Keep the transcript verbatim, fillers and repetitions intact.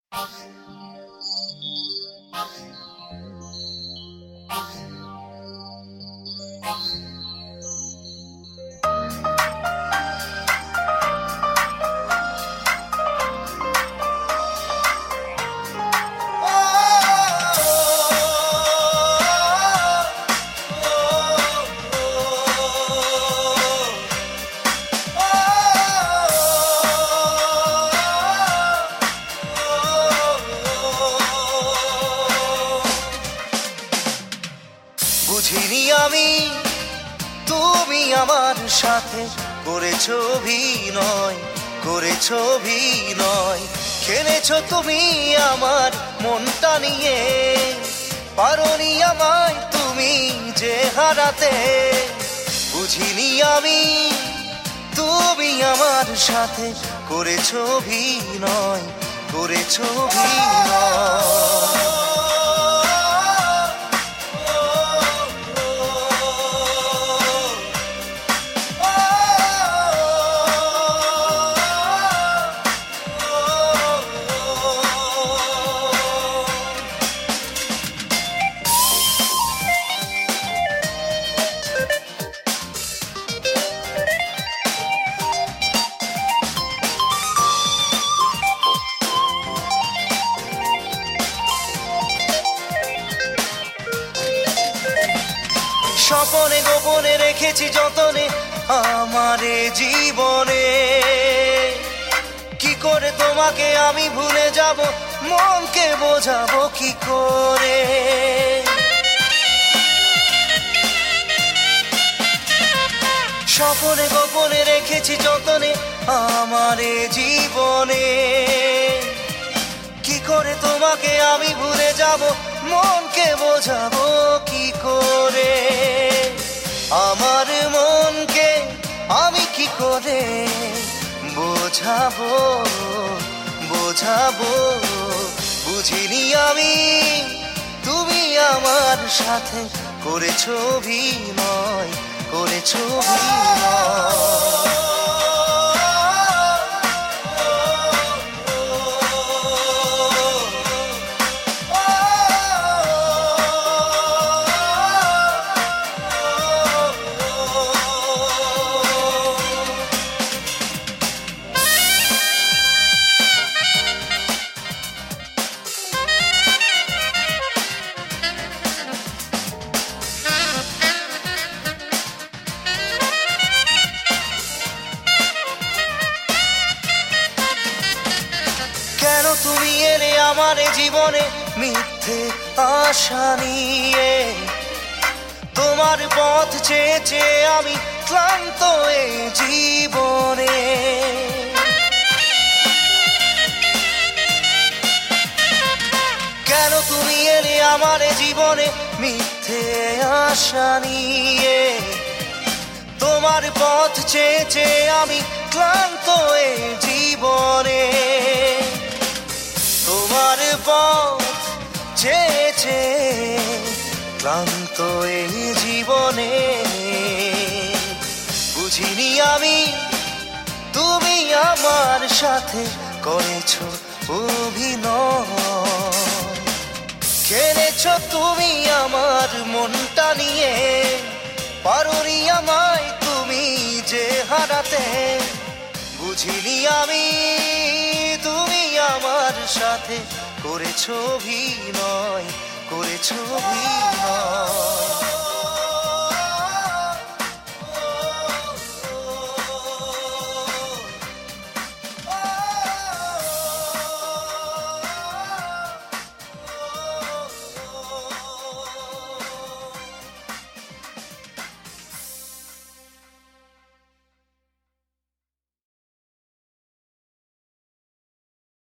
বুঝিনি আমি তুমি আমার সাথে করেছো অভিনয়, করেছো অভিনয়। খেলেছো তুমি আমার মনটা নিয়ে, পারোনি আমায় তুমি যে হারাতে। বুঝিনি আমি তুমি আমার সাথে করেছো অভিনয়, করেছো অভিনয়। স্বপনে গোপনে রেখেছি যতনে আমারে জীবনে। কি করে তোমাকে আমি ভুলে যাব, মনকে বোঝাবো কি করে। স্বপনে গোপনে রেখেছি যতনে আমারে জীবনে। কি করে তোমাকে আমি ভুলে যাব, মনকে বোঝাবো কি করে। আমার মনকে আমি কি করে বোঝাবো, বোঝাবো। বুঝিনি আমি তুমি আমার সাথে করেছো অভিনয়, করেছো অভিনয়। কেন তুমি এলে আমার জীবনে মিথ্যে আশা নিয়ে। তোমার পথ চেয়ে চেয়ে আমি ক্লান্ত এই জীবনে। কেন তুমি এলে আমার জীবনে মিথ্যে আশা নিয়ে। তোমার পথ চেয়ে চেয়ে আমি ক্লান্ত এই জীবনে। তোমার পথ চেয়ে চেয়ে ক্লান্ত এই জীবনে। বুঝিনি আমি তুমি আমার সাথে করেছো অভিনয়। খেলেছো তুমি আমার মনটা নিয়ে, পারোনি আমায় তুমি যে হারাতে। বুঝিনি আমি তুমি আমার সাথে করেছো অভিনয়, করেছো অভিনয়।